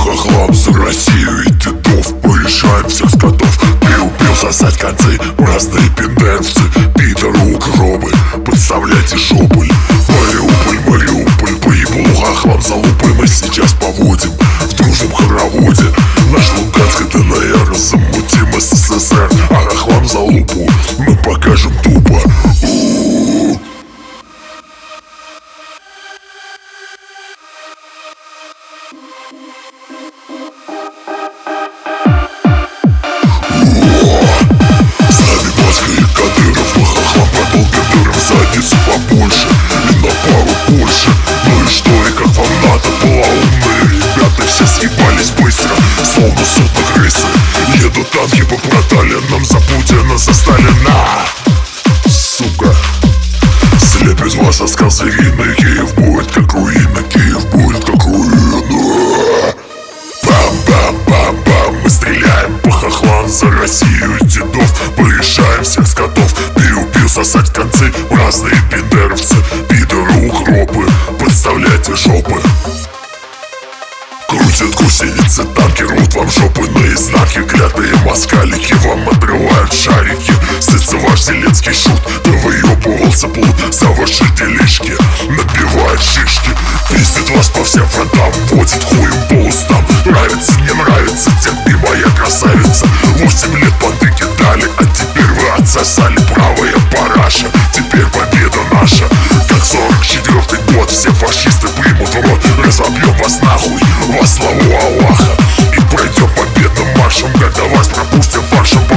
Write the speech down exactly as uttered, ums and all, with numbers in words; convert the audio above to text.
хохлам за Россию и дедов. Порешаем всех скотов. Ты убил сосать концы, разные пиндеровцы, пидоры, угробы, подставляйте жопы. Мариуполь, Мариуполь, по еблу хохлам залупой мы сейчас поводим в дружном хороводе. Наш Луганский ДНР замутим СССР, а хохлам залупу мы покажем тупо. Задницу побольше и на пару больше. Ну и что, и как вам надо? Полоумные ребята все съебались быстро, словно судно крысы. Едут танки по проталинам, за Путина, за Сталина. Сука, слепит вас от скал серийный. Киев будет как руина, Киев будет как руина. Бам-бам-бам-бам, мы стреляем по хохлам за Россию и дедов. Порешаем всех скотов. Ты убил сосать концы, разные пиндеровцы, пидоры, угробы, подставляйте жопы. Крутят гусеницы, танки рвут вам жопы наизнанке. Клятые москалики вам отрывают шарики. Сытся ваш Зеленский шут, да выебывался плут за ваши делишки. Набивает шишки, пиздит вас по всем фронтам, водит хуем по устам. Нравится, не нравится, терпи, моя красавица. Восемь лет понты дали, а теперь вы отсосали. Правая параша, теперь победа наша. Как сорок четвёртый год, все фашисты примут в рот. Разобьем вас нахуй во славу Аллаха и пройдем победным маршем, когда вас пропустим фаршем.